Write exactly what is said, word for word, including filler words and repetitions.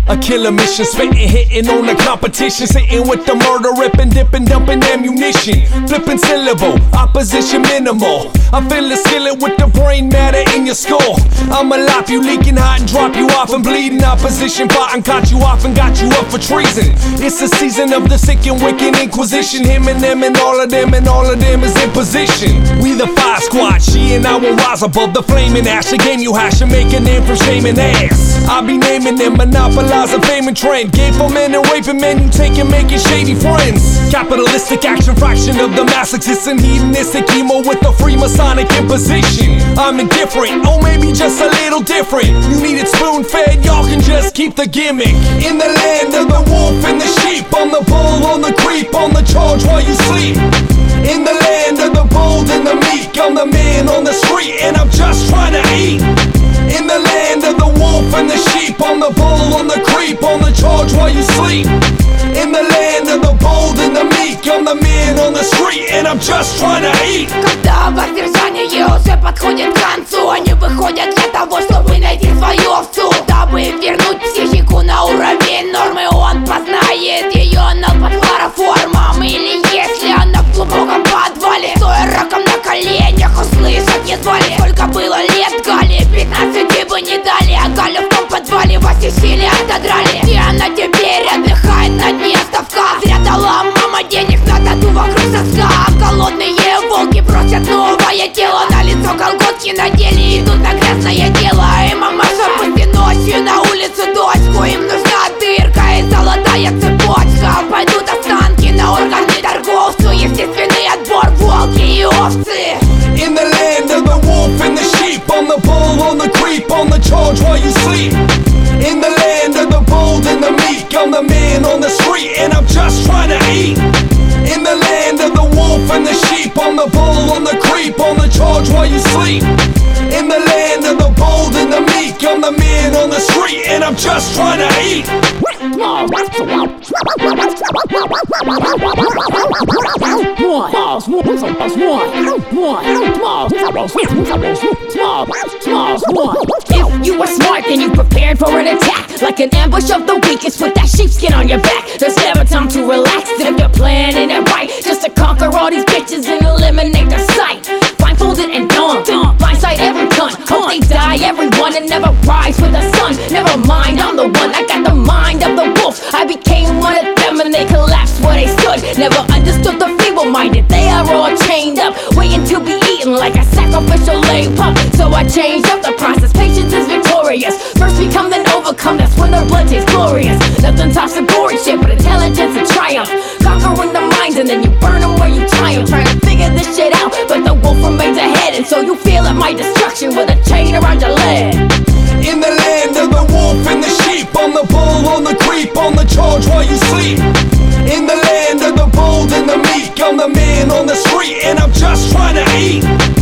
A killer mission, spitting, hitting on the competition, sitting with the murder, ripping, dipping, dumping ammunition, flipping syllable, opposition minimal. I fill the skillet with the brain matter in your skull. I'ma lop you leaking hot and drop you off and bleeding. Opposition fighting, caught you off and got you up for treason. It's the season of the sick and wicked inquisition. Him and them and all of them and all of them is in position. We the five squad, she and I will rise above the flaming ash. Again you hash and make a name from shaming ass. I be naming them, monopolize a fame and trend. Gay for men and raping men, you take and making shady friends. Capitalistic action fraction of the masochist and hedonistic emo with the free Masonic imposition. I'm indifferent, oh maybe just a little different. You need it spoon fed, y'all can just keep the gimmick. In the land of the wolf and the sheep, I'm the bull on the creep, on the charge while you sleep. In the land of the bold and the meek, I'm the man on the street and I'm just trying to eat. In the land of the wolf and the sheep, I'm the bull on the creep, on the charge while you sleep. In the land of the bold and the meek, I'm the man on the street and I'm just trying to eat. Когда воздержание уже подходит к концу, они выходят для того, чтобы найти свою овцу, дабы вернуть психику на уровень нормы. Он познает ее над под хлороформом, или если она в глубоком подвале, стоя раком на коленях, услышать едва ли. Сколько было лет Гале, пятнадцати бы не дали, а Галю в том подвале восхищили, отодрали. И она теперь отдыхает на дне ставка. Зря дала мама денег на тату вокруг соска. Голодные волки просят новое тело, на лицо колготки надели, идут на грязное дело. И мамаша пусть и ночью на улицу дочь, коим нужна дырка и золотая цепочка. Пойдут останки на органы торговцу, естественный отбор, волки и овцы. In the land of the wolf and the sheep, I'm the bull on the creep, on the charge while you sleep. In the land of the bold and the meek, I'm the man on the street and I'm just trying to eat. In the land of the wolf and the sheep, I'm the bull on the creep, on the charge while you sleep. In the land of the bold and the meek, I'm the man on the street and I'm just trying to eat. If you are smart, then you prepared for an attack, like an ambush of the weakest with that sheepskin on your back. There's never time to relax if you're planning it right, just to conquer all these bitches and eliminate their sight. Blindfolded and dumb, blindside every gun. Hope they die, everyone, and never rise with the sun. Never mind, I'm the one, I got the mind of the wolf. I became one of them and they collapsed where they stood. Never understood the feeble-minded, they are all chained up, waiting to be eaten like a sacrificial lamb pup. So I changed up the process, patience is victorious. First become then overcome, that's when their blood tastes glorious. Nothing tops the gory shit but intelligence and triumph. Conquering the minds and then you burn them where you tie them. Trying to figure this shit out, but the wolf remains ahead, and so you feel at my destruction with a chain around your leg. In the land of the wolf and the sheep, I'm the bull on the creep, on the charge while you sleep. In the land of the bold and the meek, I'm the man on the street and I'm just trying to eat.